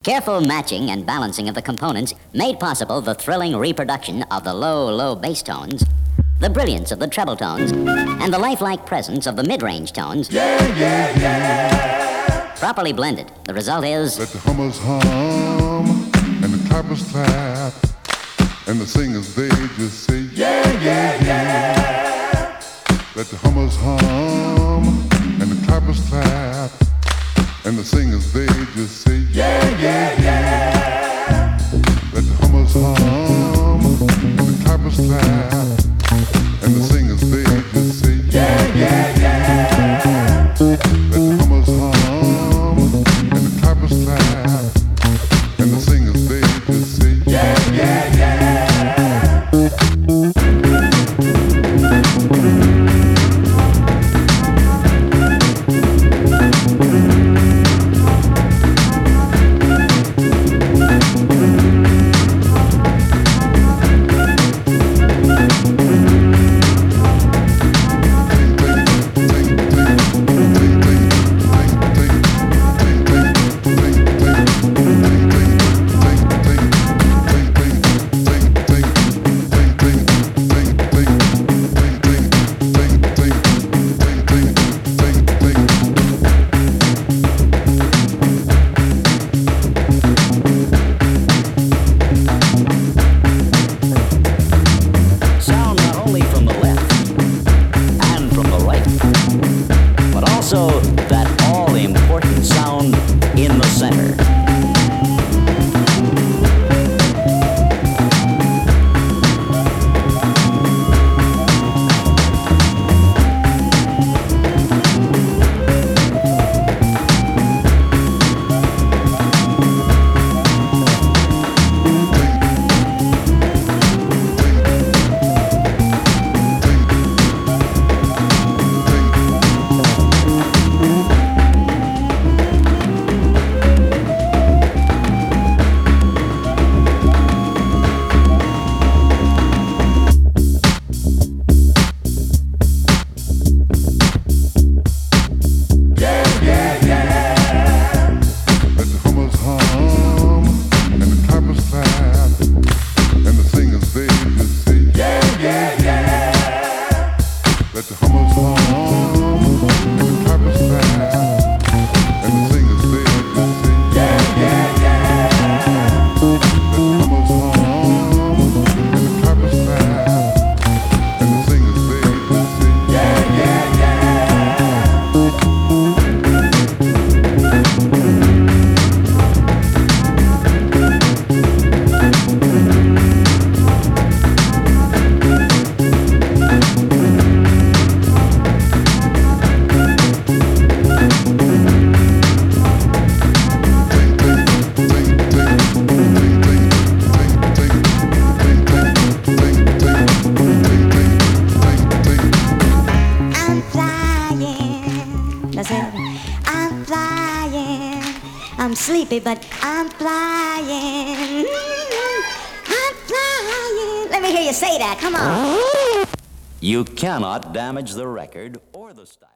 Careful matching and balancing of the components made possible the thrilling reproduction of the low, low bass tones, the brilliance of the treble tones, and the lifelike presence of the mid-range tones. Properly blended, the result is... Let the hummers hum, and the clappers clap, and the singers they just say, yeah, yeah, yeah. Let the hummers hum, and the clappers clap, and the singers they just say, yeah, yeah, yeah. Let the hummers hum, and the clappers clap, and the singers they just say, yeah, yeah, yeah. Let the hummers hum, and the clappers clap, and the singers they just say, yeah, yeah, yeah. Also, that all-important sound in the center. Let the hummers hum, and the clappers clap, and the singers they just say, yeah, yeah, yeah. Let the hummers hum, and the clappers clap, and the singers they just say, yeah, yeah, yeah. I'm flying. I'm sleepy, but I'm flying. I'm flying. Let me hear you say that. Come on. You cannot damage the record or the style.